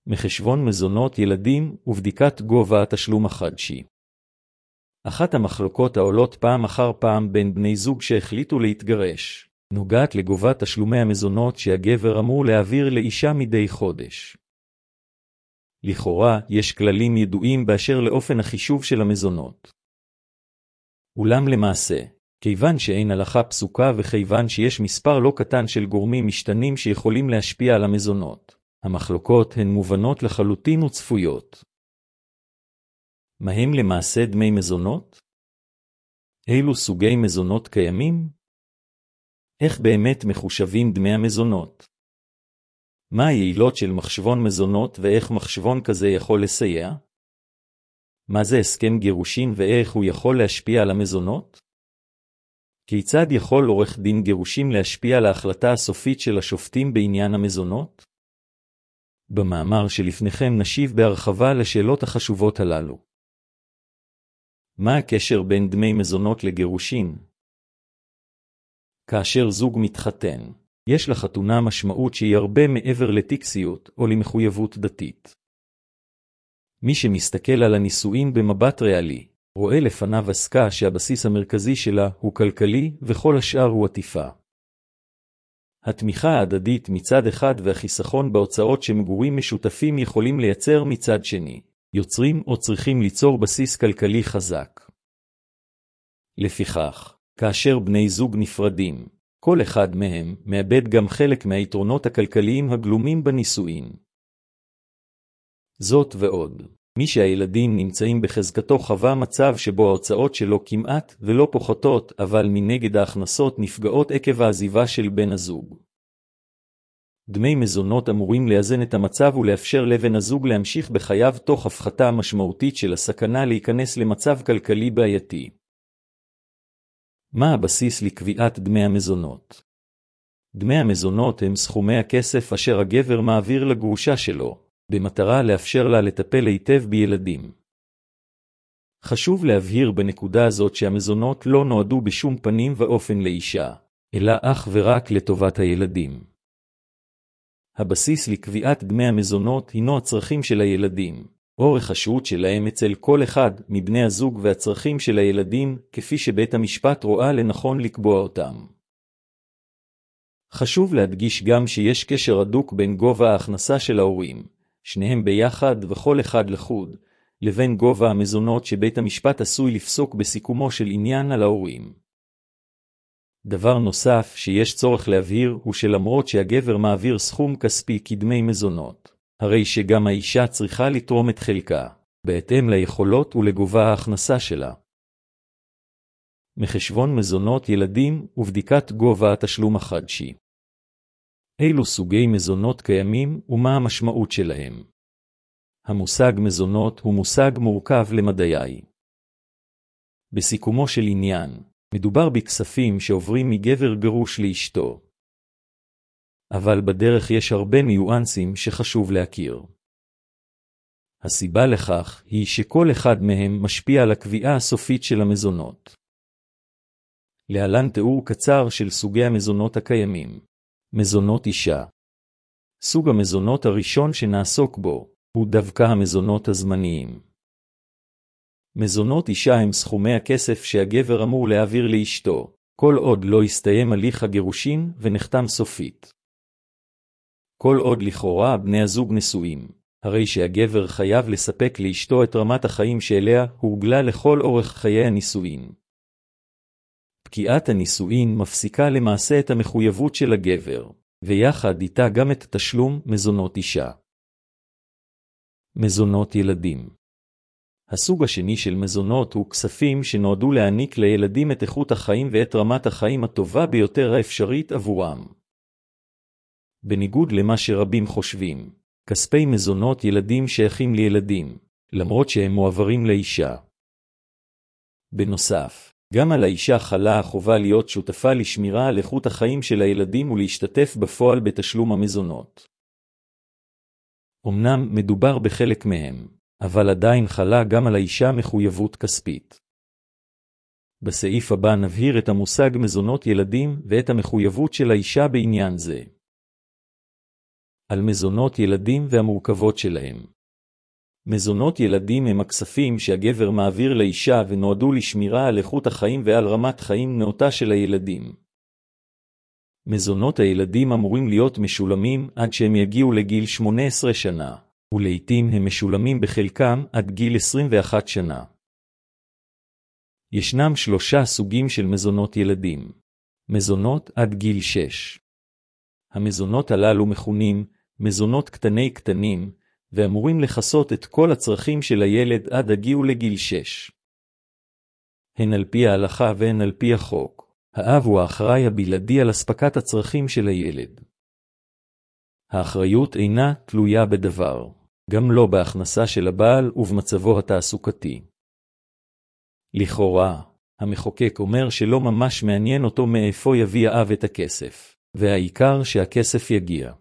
מחשבון מזונות ילדים ובדיקת גובה התשלום החדשי. אחת המחלוקות העולות פעם אחר פעם בין בני זוג שהחליטו להתגרש, נוגעת לגובת תשלומי המזונות שהגבר אמור להעביר לאישה מדי חודש. לכאורה, יש כללים ידועים באשר לאופן החישוב של המזונות. אולם למעשה, כיוון שאין הלכה פסוקה וכיוון שיש מספר לא קטן של גורמים משתנים שיכולים להשפיע על המזונות, המחלוקות הן מובנות לחלוטין וצפויות. מהם למעשה דמי מזונות? אילו סוגי מזונות קיימים? איך באמת מחושבים דמי המזונות? מה היעילות של מחשבון מזונות ואיך מחשבון כזה יכול לסייע? מה זה הסכם גירושין ואיך הוא יכול להשפיע על המזונות? כיצד יכול עורך דין גירושים להשפיע על ההחלטה הסופית של השופטים בעניין המזונות? במאמר שלפניכם נשיב בהרחבה לשאלות החשובות הללו. מה הקשר בין דמי מזונות לגירושין? כאשר זוג מתחתן, יש לחתונה משמעות שהיא הרבה מעבר לטקסיות או למחויבות דתית. מי שמסתכל על הנישואים במבט ריאלי, רואה לפניו עסקה שהבסיס המרכזי שלה הוא כלכלי וכל השאר הוא עטיפה. התמיכה ההדדית מצד אחד והחיסכון בהוצאות שמגורים משותפים יכולים לייצר מצד שני, יוצרים או צריכים ליצור בסיס כלכלי חזק. לפיכך, כאשר בני זוג נפרדים, כל אחד מהם מאבד גם חלק מהיתרונות הכלכליים הגלומים בנישואין. זאת ועוד, מי שהילדים נמצאים בחזקתו חווה מצב שבו ההוצאות שלו כמעט ולא פוחתות, אבל מנגד ההכנסות נפגעות עקב העזיבה של בן הזוג. דמי מזונות אמורים לאזן את המצב ולאפשר לבן הזוג להמשיך בחייו תוך הפחתה משמעותית של הסכנה להיכנס למצב כלכלי בעייתי. מה הבסיס לקביעת דמי המזונות? דמי המזונות הם סכומי הכסף אשר הגבר מעביר לגרושה שלו, במטרה לאפשר לה לטפל היטב בילדים. חשוב להבהיר בנקודה הזאת שהמזונות לא נועדו בשום פנים ואופן לאישה, אלא אך ורק לטובת הילדים. הבסיס לקביעת דמי המזונות הינו הצרכים של הילדים, אורך השהות שלהם אצל כל אחד מבני הזוג והצרכים של הילדים כפי שבית המשפט רואה לנכון לקבוע אותם. חשוב להדגיש גם שיש קשר הדוק בין גובה ההכנסה של ההורים, שניהם ביחד וכל אחד לחוד, לבין גובה המזונות שבית המשפט עשוי לפסוק בסיכומו של עניין על ההורים. דבר נוסף שיש צורך להבהיר הוא שלמרות שהגבר מעביר סכום כספי כדמי מזונות, הרי שגם האישה צריכה לתרום את חלקה, בהתאם ליכולות ולגובה ההכנסה שלה. מחשבון מזונות ילדים ובדיקת גובה התשלום החדשי. אילו סוגי מזונות קיימים ומה המשמעות שלהם? המושג מזונות הוא מושג מורכב למדעי. בסיכומו של עניין, מדובר בכספים שעוברים מגבר גרוש לאשתו. אבל בדרך יש הרבה ניואנסים שחשוב להכיר. הסיבה לכך היא שכל אחד מהם משפיע על הקביעה הסופית של המזונות. להלן תיאור קצר של סוגי המזונות הקיימים. מזונות אישה. סוג המזונות הראשון שנעסוק בו הוא דווקא המזונות הזמניים. מזונות אישה הם סכומי הכסף שהגבר אמור להעביר לאשתו, כל עוד לא הסתיים הליך הגירושין ונחתם סופית. כל עוד לכאורה בני הזוג נשואים, הרי שהגבר חייב לספק לאשתו את רמת החיים שאליה הורגלה לכל אורך חיי הנישואין. פקיעת הנישואין מפסיקה למעשה את המחויבות של הגבר, ויחד איתה גם את תשלום מזונות אישה. מזונות ילדים. הסוג השני של מזונות הוא כספים שנועדו להעניק לילדים את איכות החיים ואת רמת החיים הטובה ביותר האפשרית עבורם. בניגוד למה שרבים חושבים, כספי מזונות ילדים שייכים לילדים, למרות שהם מועברים לאישה. בנוסף, גם על האישה חלה החובה להיות שותפה לשמירה על איכות החיים של הילדים ולהשתתף בפועל בתשלום המזונות. אמנם מדובר בחלק מהם, אבל עדיין חלה גם על האישה מחויבות כספית. בסעיף הבא נבהיר את המושג מזונות ילדים ואת המחויבות של האישה בעניין זה. על מזונות ילדים והמורכבות שלהם. מזונות ילדים הם הכספים שהגבר מעביר לאישה ונועדו לשמירה על איכות החיים ועל רמת חיים נאותה של הילדים. מזונות הילדים אמורים להיות משולמים עד שהם יגיעו לגיל 18 שנה, ולעיתים הם משולמים בחלקם עד גיל 21 שנה. ישנם 3 סוגים של מזונות ילדים. מזונות עד גיל 6. המזונות הללו מכונים מזונות קטנים, ואמורים לכסות את כל הצרכים של הילד עד הגיעו לגיל 6. הן על פי ההלכה והן על פי החוק. האב הוא האחראי הבלעדי על אספקת הצרכים של הילד. האחריות אינה תלויה בדבר, גם לא בהכנסה של הבעל ובמצבו התעסוקתי. לכאורה, המחוקק אומר שלא ממש מעניין אותו מאיפה יביא האב את הכסף, והעיקר שהכסף יגיע.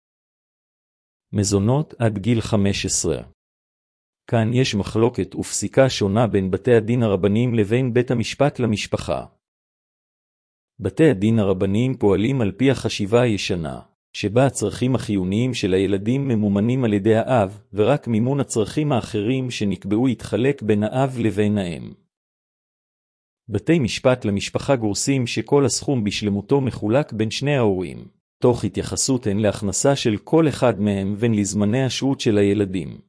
מזונות עד גיל 15. כאן יש מחלוקת ופסיקה שונה בין בתי הדין הרבניים לבין בית המשפט למשפחה. בתי הדין הרבניים פועלים על פי החשיבה הישנה, שבה הצרכים החיוניים של הילדים ממומנים על ידי האב, ורק מימון הצרכים האחרים שנקבעו יתחלק בין האב לבין האם. בתי משפט למשפחה גורסים שכל הסכום בשלמותו מחולק בין שני ההורים, תוך התייחסות הן להכנסה של כל אחד מהם והן לזמני השהות של הילדים.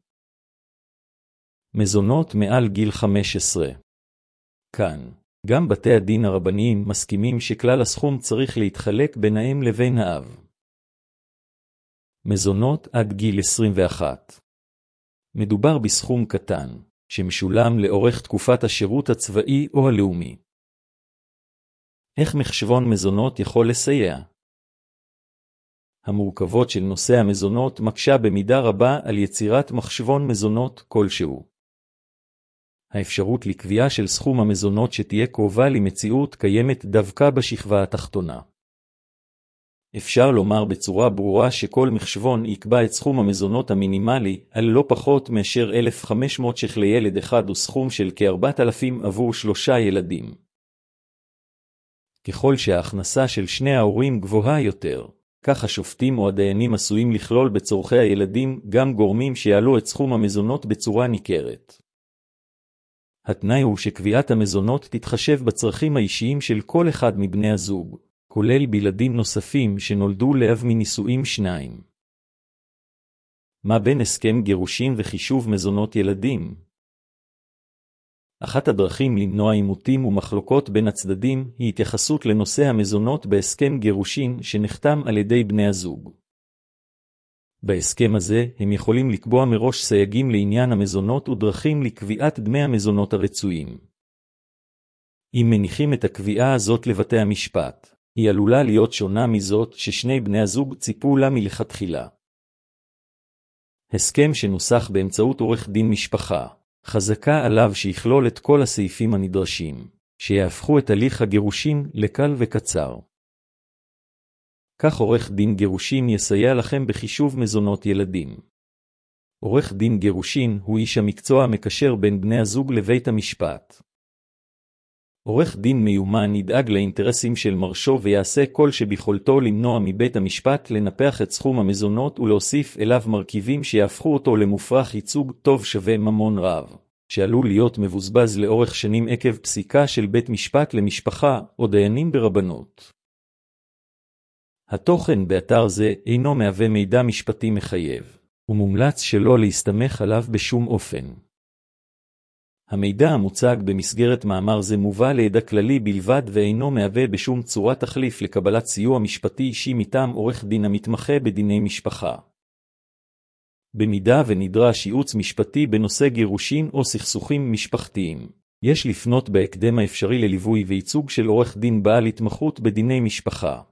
מזונות מעל גיל 15. כאן, גם בתי הדין הרבניים מסכימים שכלל הסכום צריך להתחלק בין האם לבין האב. מזונות עד גיל 21. מדובר בסכום קטן, שמשולם לאורך תקופת השירות הצבאי או הלאומי. איך מחשבון מזונות יכול לסייע? המורכבות של נושא המזונות מקשה במידה רבה על יצירת מחשבון מזונות כלשהו. האפשרות לקביעה של סכום המזונות שתהיה קרובה למציאות קיימת דווקא בשכבה התחתונה. אפשר לומר בצורה ברורה שכל מחשבון יקבע את סכום המזונות המינימלי על לא פחות מאשר 1,500 ש"ח לילד אחד וסכום של כ-4,000 עבור 3 ילדים. ככל שההכנסה של שני ההורים גבוהה יותר, כך השופטים או הדיינים עשויים לכלול בצורכי הילדים גם גורמים שיעלו את סכום המזונות בצורה ניכרת. התנאי הוא שקביעת המזונות תתחשב בצרכים האישיים של כל אחד מבני הזוג, כולל בילדים נוספים שנולדו לאב מנישואים 2. מה בין הסכם גירושין וחישוב מזונות ילדים? אחת הדרכים למנוע עימותים ומחלוקות בין הצדדים היא התייחסות לנושא המזונות בהסכם גירושין שנחתם על ידי בני הזוג. בהסכם הזה הם יכולים לקבוע מראש סייגים לעניין המזונות ודרכים לקביעת דמי המזונות הרצויים. אם מניחים את הקביעה הזאת לבתי המשפט, היא עלולה להיות שונה מזאת ששני בני הזוג ציפו לה מלכתחילה. הסכם שנוסח באמצעות עורך דין משפחה, חזקה עליו שיכלול את כל הסעיפים הנדרשים, שיהפכו את הליך הגירושין לקל וקצר. כך עורך דין גירושין יסייע לכם בחישוב מזונות ילדים. עורך דין גירושין הוא איש המקצוע המקשר בין בני הזוג לבית המשפט. עורך דין מיומן ידאג לאינטרסים של מרשו ויעשה כל שביכולתו למנוע מבית המשפט לנפח את סכום המזונות ולהוסיף אליו מרכיבים שיהפכו אותו למופרך ייצוג טוב שווה ממון רב, שעלול להיות מבוזבז לאורך שנים עקב פסיקה של בית משפט למשפחה או דיינים ברבנות. התוכן באתר זה אינו מהווה מידע משפטי מחייב, ומומלץ שלא להסתמך עליו בשום אופן. המידע המוצג במסגרת מאמר זה מובא לידע כללי בלבד ואינו מהווה בשום צורה תחליף לקבלת סיוע משפטי אישי מטעם עורך דין המתמחה בדיני משפחה. במידה ונדרש ייעוץ משפטי בנושא גירושין או סכסוכים משפחתיים, יש לפנות בהקדם האפשרי לליווי וייצוג של עורך דין בעל התמחות בדיני משפחה.